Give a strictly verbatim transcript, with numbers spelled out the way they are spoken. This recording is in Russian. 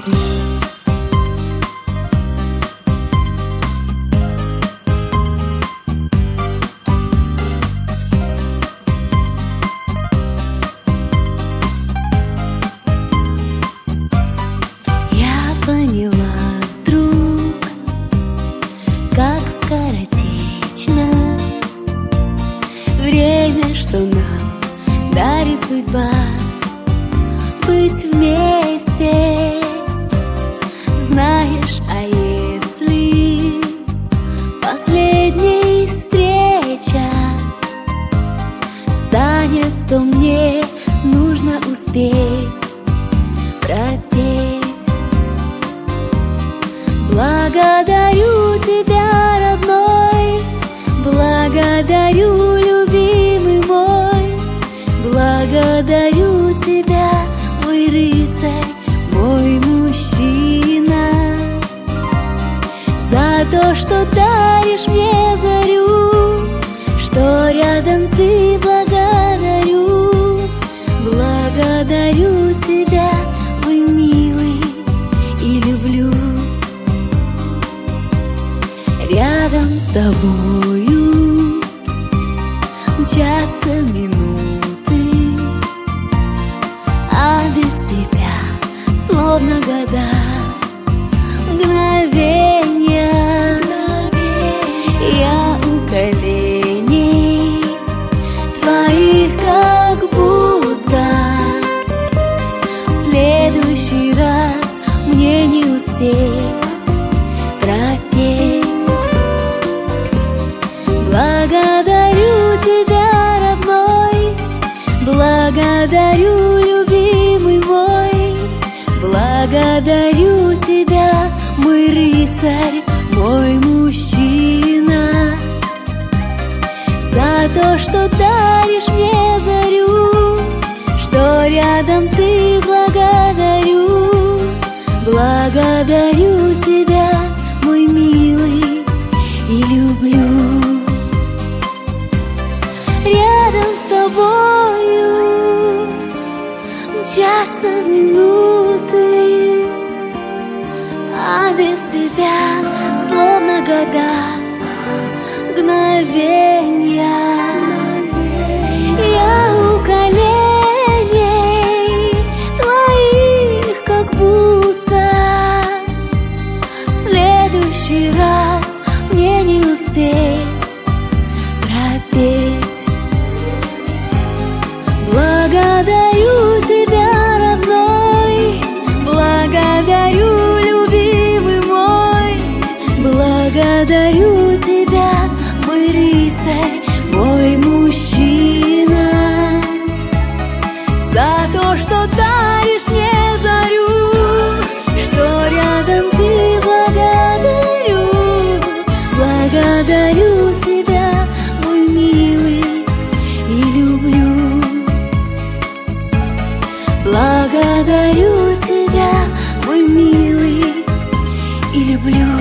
Время, что нам дарит судьба, быть вместе. Знаешь, а если последней встреча станет, то мне нужно успеть пропеть. Благодарю тебя, родной, благодарю, любимый мой, благодарю тебя, мой рыцарь, мой мужчина, за то, что даришь мне зарю, что рядом ты, благодарю, благодарю тебя, мой милый, и люблю. Рядом с тобою мчатся минуты, а без тебя словно года, мгновенья. Я у коленей твоих как будто в следующий раз мне не успеть пропеть. Благодарю тебя, родной, благодарю, любимый мой, благодарю тебя, мой рыцарь, мой мужчина, за то, что даришь мне зарю, что рядом ты, благодарю, благодарю тебя, мой милый, и люблю. Рядом с тобою мчатся минуты, а без тебя словно года, мгновенья. Я у коленей твоих как будто в следующий раз мне не успеть пропеть. Благодарю тебя, родной, благодарю, любимый мой, благодарю тебя, мой рыцарь, мой мужчина, за то, что даришь мне зарю, что рядом ты, благодарю, благодарю тебя, мой милый, и люблю. Благодарю тебя, мой милый, и люблю.